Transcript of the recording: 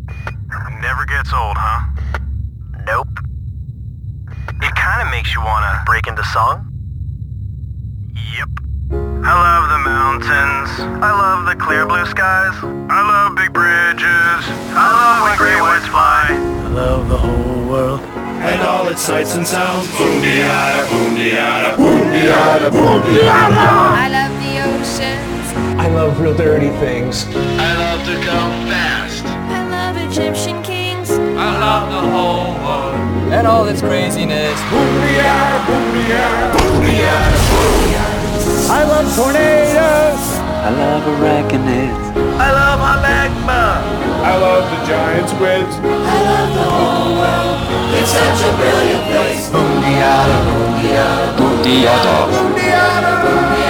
Never gets old, huh? Nope. It kind of makes you want to Break into song? Yep. I love the mountains. I love the clear blue skies. I love big bridges. I love when gray whites fly. I love the whole world and all its sights and sounds. Boondiada, boondiada, boondiada, boondiada. I love the oceans. I love real dirty things. I love to go fast. I love Egyptian kings. I love the whole world and all its craziness. Boondiada, boondiada, boondiada, boondiada. I love tornadoes. I love arachnids. I love hot magma. I love the giant squids. I love the whole world. It's such a brilliant place. Boondiada, Boondiada. boondiada, Boondiada.